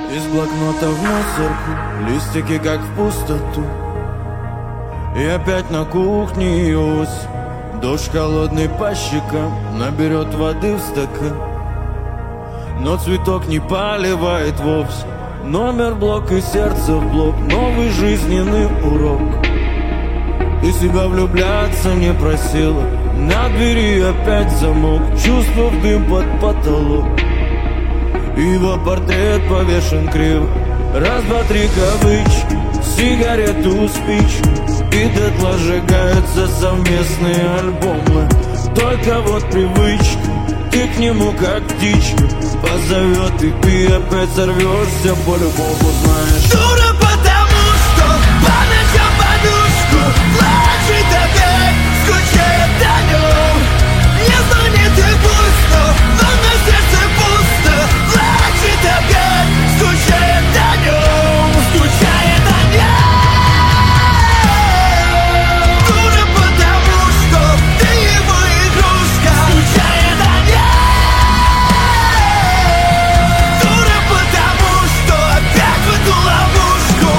Из блокнота в мусорку, листики как в пустоту. И опять на кухне ось. Дождь холодный по щекам наберет воды в стакан. Но цветок не поливает вовсе. Номер, блок и сердце в блок. Новый жизненный урок. Ты себя влюбляться не просила. На двери опять замок. Чувство в дым под потолок. Его портрет повешен криво. Раз, два, три кавычки. Сигарету, спичку. И дотла сжигаются совместные альбомы. Только вот привычка. Ты к нему как птичка. Позовет, и ты опять сорвешься. По-любому знаешь. Дура, потому что по ночам подушку плачет опять, скучает о нем. Не звонит и пусто, но на сердце пусто. Плачет опять, скучает о нем, скучает о нем. Дура, потому что ты его игрушка. Скучает о нем. Дура, потому что опять в эту ловушку.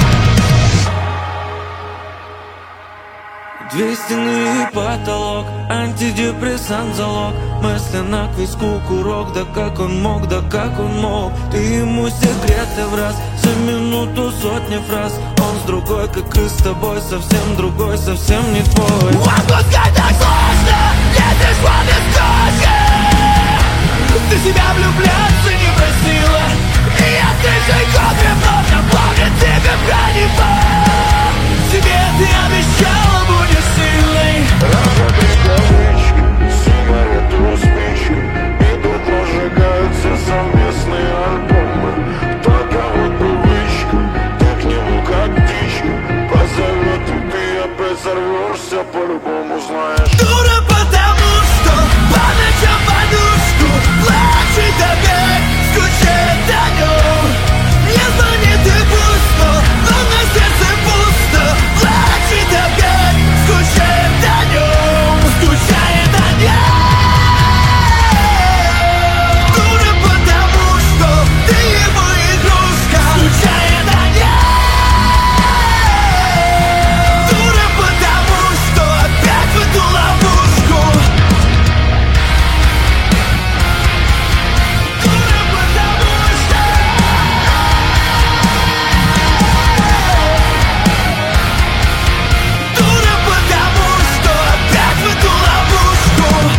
Две стены и потолок, антидепрессант залог. Мысленно к виску курок, да как он мог, да как он мог. Ты ему секреты в раз, за минуту сотни фраз. Он с другой, как и с тобой, совсем другой, совсем не твой. Отпускать так сложно, если шла без кожи. Ты себя влюбляться не просила. И я тысячей копий вновь напомню тебе про него. Тебе ты обещала, будешь сильной. Разобрать кавычки, сигарету, спичку. И дотла сжигаются совместные альбомы. Только вот привычка, ты к нему как птичка. Позовет, и ты опять сорвешься, по-любому знаешь. Дура, потому что по ночам подушку плачет опять, скучает о нем. Не звонит и пусто, но на сердце пусто. Плачет опять, скучает о нем, скучает о нем. Дура, потому что ты его игрушка. Скучает о нем. Дура, потому что опять в эту ловушку. Дура, потому что. Дура, потому что опять в эту ловушку.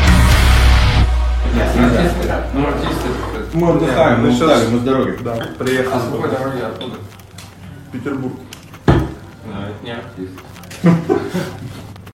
Ну, артисты. Мы отдыхаем, мы устали, мы с дороги. Да, приехали. А с какой дороги откуда? Петербург. Это не артист.